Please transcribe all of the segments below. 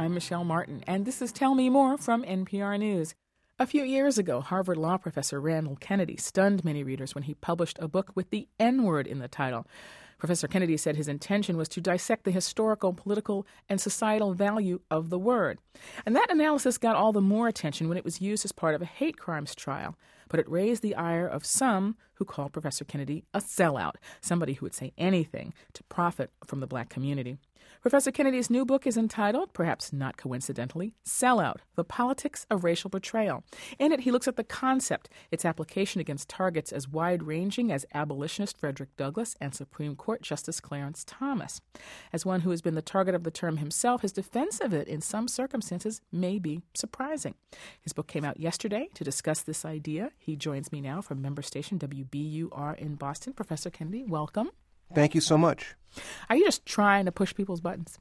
I'm Michelle Martin, and this is Tell Me More from NPR News. A few years ago, Harvard law professor Randall Kennedy stunned many readers when he published a book with the N-word in the title. Professor Kennedy said his intention was to dissect the historical, political, and societal value of the word. And that analysis got all the more attention when it was used as part of a hate crimes trial. But it raised the ire of some who called Professor Kennedy a sellout, somebody who would say anything to profit from the black community. Professor Kennedy's new book is entitled, perhaps not coincidentally, Sellout, The Politics of Racial Betrayal. In it, he looks at the concept, its application against targets as wide-ranging as abolitionist Frederick Douglass and Supreme Court Justice Clarence Thomas. As one who has been the target of the term himself, his defense of it in some circumstances may be surprising. His book came out yesterday. To discuss this idea, he joins me now from member station WBUR in Boston. Professor Kennedy, welcome. Thank you so much. Are you just trying to push people's buttons?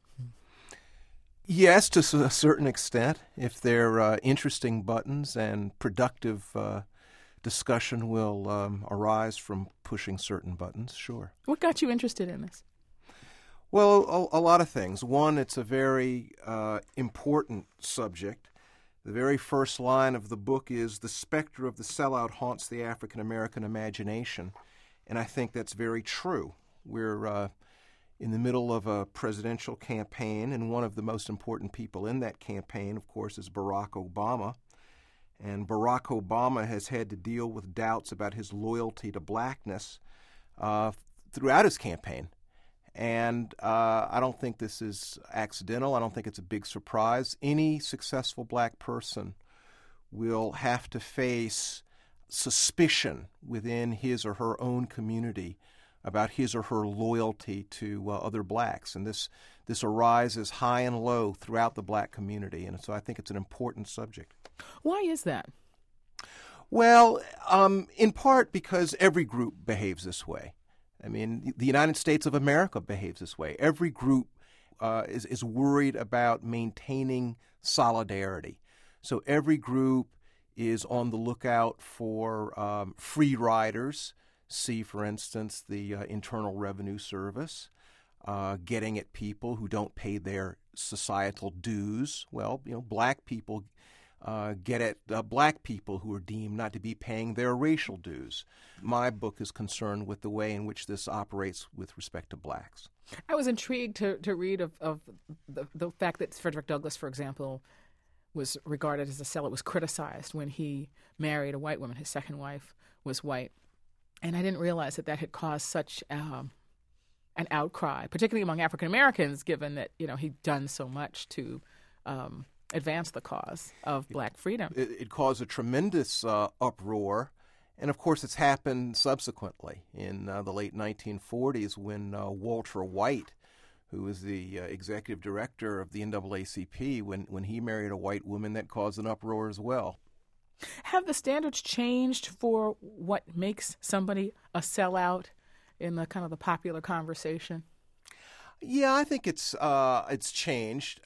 Yes, to a certain extent. If they're interesting buttons and productive discussion will arise from pushing certain buttons, sure. What got you interested in this? Well, a lot of things. One, it's a very important subject. The very first line of the book is, "The specter of the sellout haunts the African-American imagination." And I think that's very true. We're in the middle of a presidential campaign, and one of the most important people in that campaign, of course, is Barack Obama. And Barack Obama has had to deal with doubts about his loyalty to blackness throughout his campaign. And I don't think this is accidental. I don't think it's a big surprise. Any successful black person will have to face suspicion within his or her own community about his or her loyalty to other blacks. And this arises high and low throughout the black community. And so I think it's an important subject. Why is that? Well, in part because every group behaves this way. I mean, the United States of America behaves this way. Every group is worried about maintaining solidarity. So every group is on the lookout for free riders. See, for instance, the Internal Revenue Service getting at people who don't pay their societal dues. Well, black people get at black people who are deemed not to be paying their racial dues. My book is concerned with the way in which this operates with respect to blacks. I was intrigued to read of the fact that Frederick Douglass, for example, was regarded as a sellout, was criticized when he married a white woman. His second wife was white. And I didn't realize that had caused such an outcry, particularly among African Americans, given that he'd done so much to advance the cause of black freedom. It caused a tremendous uproar, and of course it's happened subsequently in the late 1940s when Walter White, who was the executive director of the NAACP, when he married a white woman, that caused an uproar as well. Have the standards changed for what makes somebody a sellout in the kind of the popular conversation? Yeah, I think it's changed.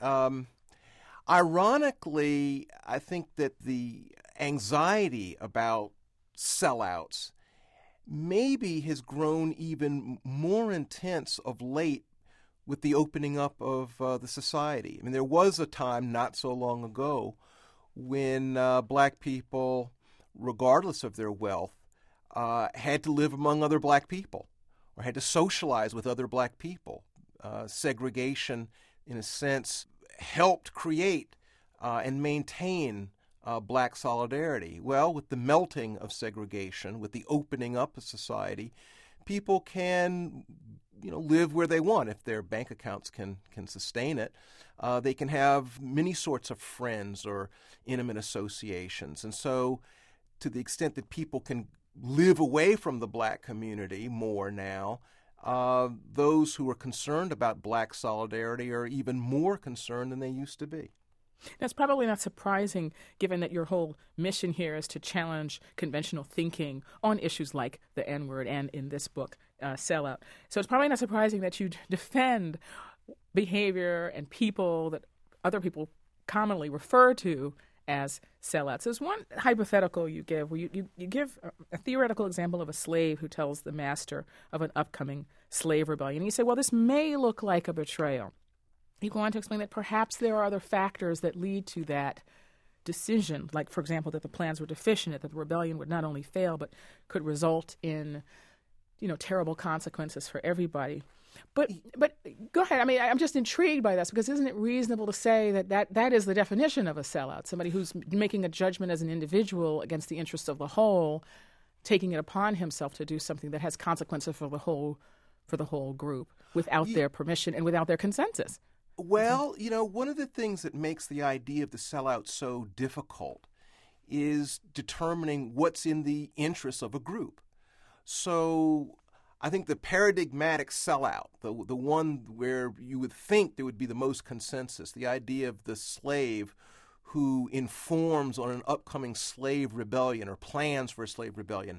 Ironically, I think that the anxiety about sellouts maybe has grown even more intense of late with the opening up of the society. I mean, there was a time not so long ago when black people, regardless of their wealth, had to live among other black people or had to socialize with other black people. Segregation, in a sense, helped create and maintain black solidarity. Well, with the melting of segregation, with the opening up of society, people can live where they want if their bank accounts can sustain it. They can have many sorts of friends or intimate associations. And so to the extent that people can live away from the black community more now, those who are concerned about black solidarity are even more concerned than they used to be. That's probably not surprising, given that your whole mission here is to challenge conventional thinking on issues like the N-word and, in this book, sellout. So it's probably not surprising that you defend behavior and people that other people commonly refer to as sellouts. There's one hypothetical you give where you give a theoretical example of a slave who tells the master of an upcoming slave rebellion. You say, well, this may look like a betrayal. You go on to explain that perhaps there are other factors that lead to that decision, like, for example, that the plans were deficient, that the rebellion would not only fail, but could result in, terrible consequences for everybody. But go ahead. I mean, I'm just intrigued by this, because isn't it reasonable to say that is the definition of a sellout? Somebody who's making a judgment as an individual against the interests of the whole, taking it upon himself to do something that has consequences for the whole group without their permission and without their consensus. Well, one of the things that makes the idea of the sellout so difficult is determining what's in the interests of a group. So I think the paradigmatic sellout, the one where you would think there would be the most consensus, the idea of the slave who informs on an upcoming slave rebellion or plans for a slave rebellion.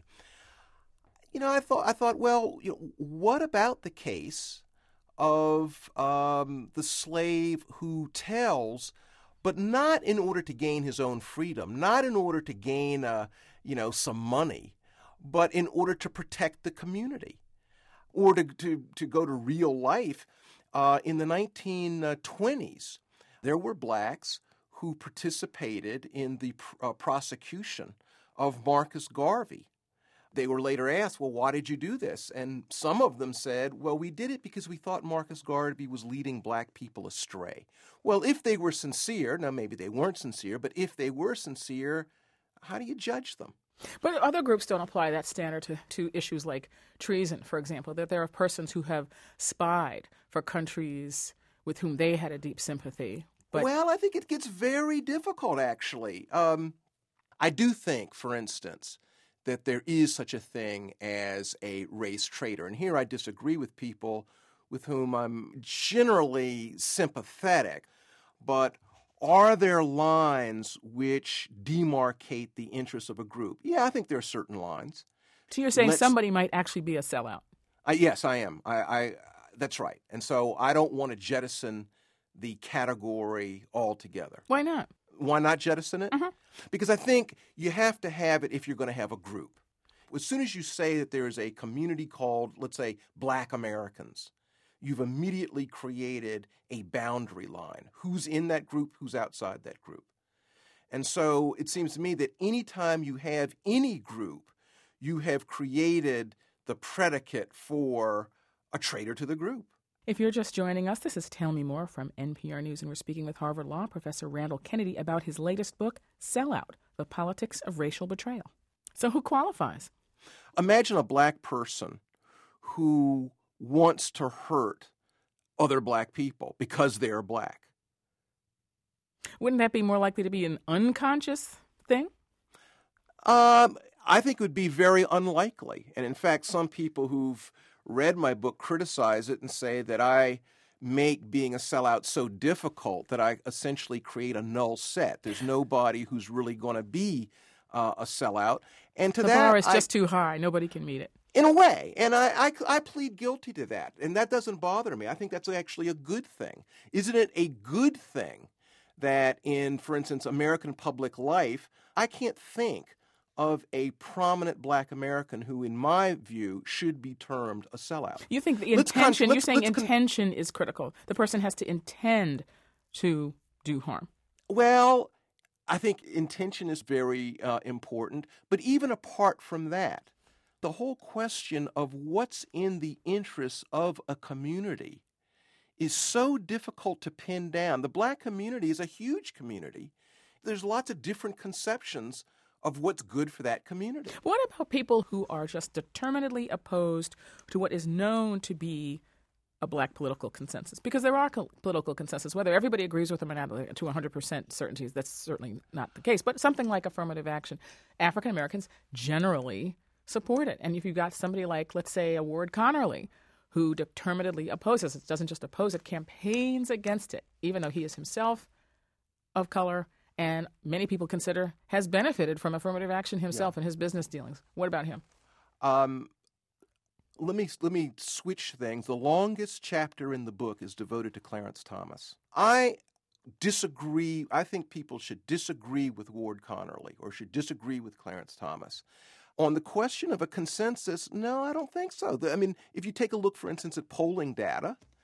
I thought, well, what about the case of the slave who tells, but not in order to gain his own freedom, not in order to gain, some money, but in order to protect the community, or to go to real life. In the 1920s, there were blacks who participated in the prosecution of Marcus Garvey. They were later asked, well, why did you do this? And some of them said, well, we did it because we thought Marcus Garvey was leading black people astray. Well, if they were sincere, now maybe they weren't sincere, but if they were sincere, how do you judge them? But other groups don't apply that standard to issues like treason, for example, that there are persons who have spied for countries with whom they had a deep sympathy. Well, I think it gets very difficult, actually. I do think, for instance, that there is such a thing as a race traitor. And here I disagree with people with whom I'm generally sympathetic. But are there lines which demarcate the interests of a group? Yeah, I think there are certain lines. So you're saying somebody might actually be a sellout? Yes, I am. That's right. And so I don't want to jettison the category altogether. Why not? Why not jettison it? Mm-hmm. Because I think you have to have it if you're going to have a group. As soon as you say that there is a community called, let's say, Black Americans, you've immediately created a boundary line. Who's in that group? Who's outside that group? And so it seems to me that anytime you have any group, you have created the predicate for a traitor to the group. If you're just joining us, this is Tell Me More from NPR News, and we're speaking with Harvard Law Professor Randall Kennedy about his latest book, Sellout: The Politics of Racial Betrayal. So who qualifies? Imagine a black person who wants to hurt other black people because they're black. Wouldn't that be more likely to be an unconscious thing? I think it would be very unlikely. And in fact, some people who've read my book criticize it and say that I make being a sellout so difficult that I essentially create a null set. There's nobody who's really going to be a sellout. And to the bar is just too high. Nobody can meet it. In a way. And I plead guilty to that. And that doesn't bother me. I think that's actually a good thing. Isn't it a good thing that in, for instance, American public life, I can't think of a prominent black American who, in my view, should be termed a sellout. You think the intention, you're saying intention is critical. The person has to intend to do harm. Well, I think intention is very important. But even apart from that, the whole question of what's in the interests of a community is so difficult to pin down. The black community is a huge community. There's lots of different conceptions of what's good for that community. What about people who are just determinedly opposed to what is known to be a black political consensus? Because there are political consensus. Whether everybody agrees with them or not to 100% certainty, that's certainly not the case. But something like affirmative action, African Americans generally support it. And if you've got somebody like, let's say, a Ward Connerly, who determinedly opposes it, doesn't just oppose it, campaigns against it, even though he is himself of color, and many people consider has benefited from affirmative action himself in his business dealings. What about him? Let me switch things. The longest chapter in the book is devoted to Clarence Thomas. I disagree. I think people should disagree with Ward Connerly or should disagree with Clarence Thomas. On the question of a consensus, no, I don't think so. I mean, if you take a look, for instance, at polling data,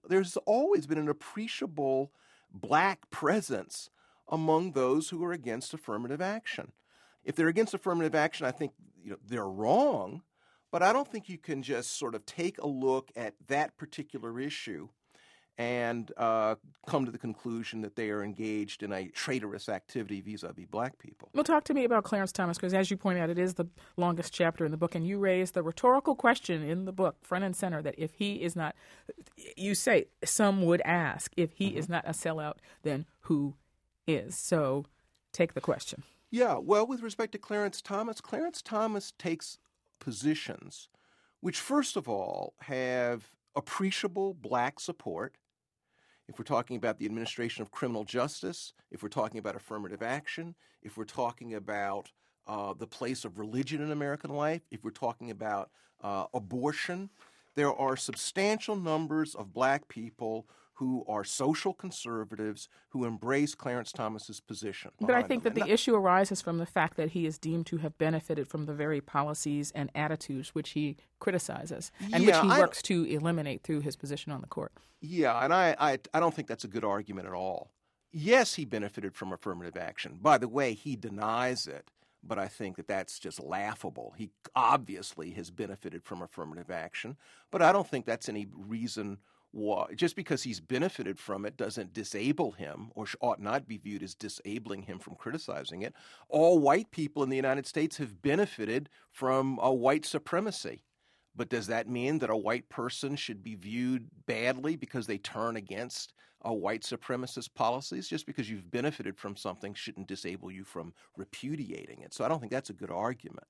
there's always been an appreciable black presence among those who are against affirmative action. If they're against affirmative action, I think they're wrong, but I don't think you can just sort of take a look at that particular issue and come to the conclusion that they are engaged in a traitorous activity vis-a-vis black people. Well, talk to me about Clarence Thomas, because as you point out, it is the longest chapter in the book, and you raise the rhetorical question in the book, front and center, that if he is not, you say, some would ask, if he is not a sellout, then who is? So take the question. Yeah, well, with respect to Clarence Thomas takes positions which, first of all, have appreciable black support. If we're talking about the administration of criminal justice, if we're talking about affirmative action, if we're talking about the place of religion in American life, if we're talking about abortion, there are substantial numbers of black people who are social conservatives who embrace Clarence Thomas's position. But I think that the issue arises from the fact that he is deemed to have benefited from the very policies and attitudes which he criticizes and which he works to eliminate through his position on the court. Yeah, and I don't think that's a good argument at all. Yes, he benefited from affirmative action. By the way, he denies it, but I think that that's just laughable. He obviously has benefited from affirmative action, but I don't think that's any reason why. Just because he's benefited from it doesn't disable him or ought not be viewed as disabling him from criticizing it. All white people in the United States have benefited from white supremacy. But does that mean that a white person should be viewed badly because they turn against white supremacist policies? Just because you've benefited from something shouldn't disable you from repudiating it. So I don't think that's a good argument.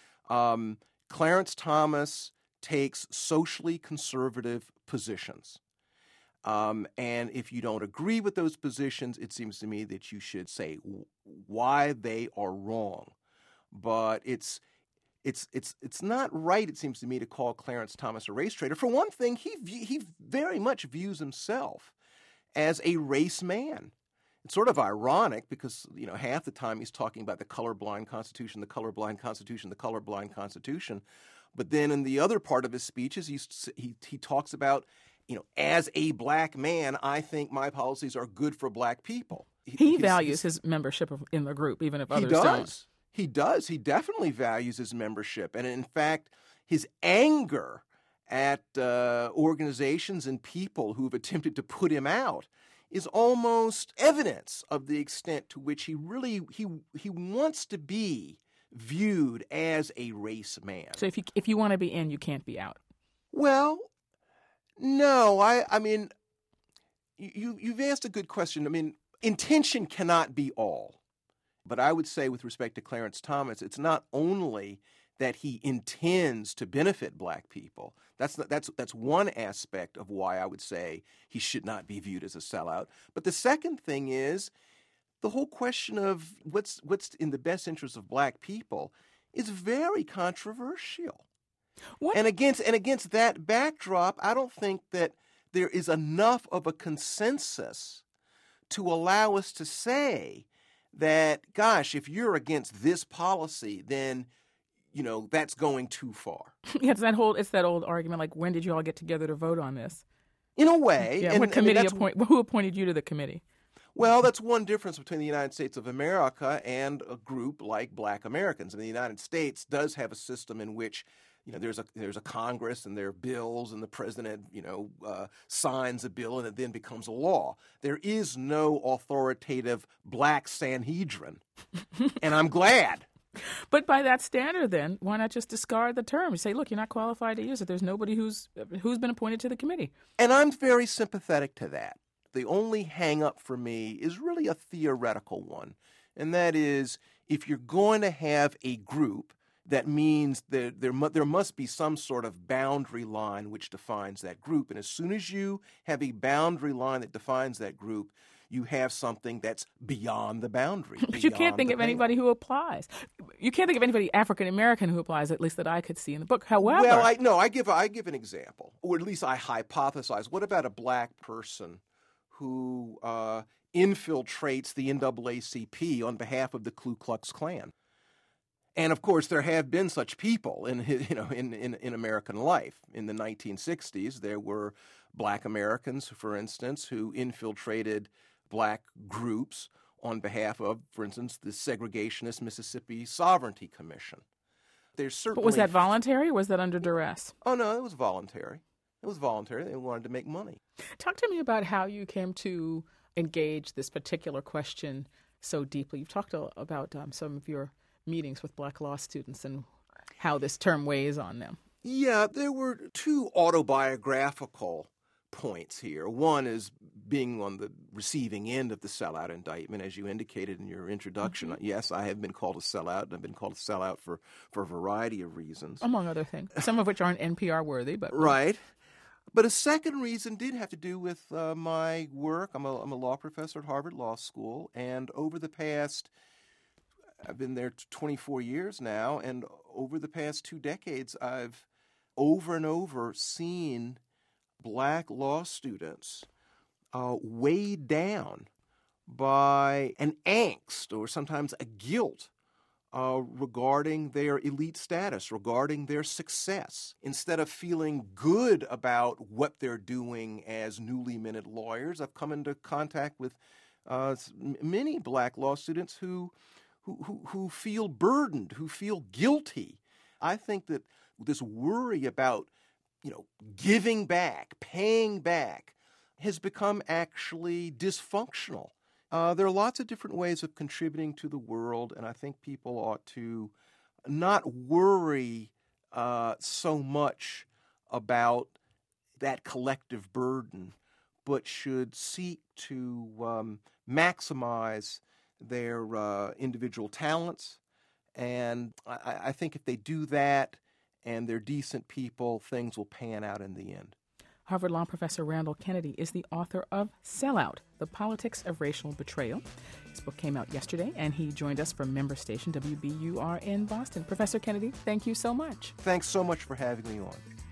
Clarence Thomas takes socially conservative positions. And if you don't agree with those positions, it seems to me that you should say why they are wrong. But it's not right, it seems to me, to call Clarence Thomas a race traitor. For one thing, he very much views himself as a race man. It's sort of ironic because, half the time he's talking about the colorblind Constitution, the colorblind Constitution, the colorblind Constitution. But then in the other part of his speeches, he talks about, as a black man, I think my policies are good for black people. He values his membership in the group, even if others don't. He does. He definitely values his membership. And in fact, his anger at organizations and people who've attempted to put him out is almost evidence of the extent to which he wants to be viewed as a race man. So if you want to be in, you can't be out. Well, no. I mean, you've asked a good question. I mean, intention cannot be all. But I would say with respect to Clarence Thomas, it's not only that he intends to benefit black people. That's one aspect of why I would say he should not be viewed as a sellout. But the second thing is the whole question of what's in the best interest of black people is very controversial. What? And against that backdrop, I don't think that there is enough of a consensus to allow us to say that, gosh, if you're against this policy, then, that's going too far. Yeah, it's that old argument, like, when did you all get together to vote on this? In a way. Yeah, who appointed you to the committee? Well, that's one difference between the United States of America and a group like Black Americans. I mean, the United States does have a system in which there's a Congress and there are bills and the president, signs a bill and it then becomes a law. There is no authoritative black Sanhedrin, and I'm glad. But by that standard, then, why not just discard the term? You say, look, you're not qualified to use it. There's nobody who's been appointed to the committee. And I'm very sympathetic to that. The only hang-up for me is really a theoretical one, and that is if you're going to have a group, that means that there must be some sort of boundary line which defines that group. And as soon as you have a boundary line that defines that group, you have something that's beyond the boundary. But you can't think of anybody who applies. You can't think of anybody African-American who applies, at least that I could see in the book. However... Well, I give an example, or at least I hypothesize. What about a black person who infiltrates the NAACP on behalf of the Ku Klux Klan? And of course, there have been such people in American life. In the 1960s, there were Black Americans, for instance, who infiltrated Black groups on behalf of, for instance, the segregationist Mississippi Sovereignty Commission. There's certainly. But was that voluntary or was that under duress? Oh, no, it was voluntary. It was voluntary. They wanted to make money. Talk to me about how you came to engage this particular question so deeply. You've talked about some of your meetings with Black law students and how this term weighs on them. Yeah, there were two autobiographical points here. One is being on the receiving end of the sellout indictment, as you indicated in your introduction. Mm-hmm. Yes, I have been called a sellout, and I've been called a sellout for a variety of reasons. Among other things, some of which aren't NPR worthy, but right. But a second reason did have to do with my work. I'm a law professor at Harvard Law School, and over the past, I've been there 24 years now, and over the past 2 decades, I've over and over seen Black law students weighed down by an angst or sometimes a guilt regarding their elite status, regarding their success. Instead of feeling good about what they're doing as newly minted lawyers, I've come into contact with many Black law students who feel burdened, who feel guilty. I think that this worry about, giving back, paying back, has become actually dysfunctional. There are lots of different ways of contributing to the world, and I think people ought to not worry so much about that collective burden, but should seek to maximize their individual talents. And I think if they do that and they're decent people, things will pan out in the end. Harvard Law Professor Randall Kennedy is the author of Sellout, The Politics of Racial Betrayal. His book came out yesterday, and he joined us from member station WBUR in Boston. Professor Kennedy, thank you so much. Thanks so much for having me on.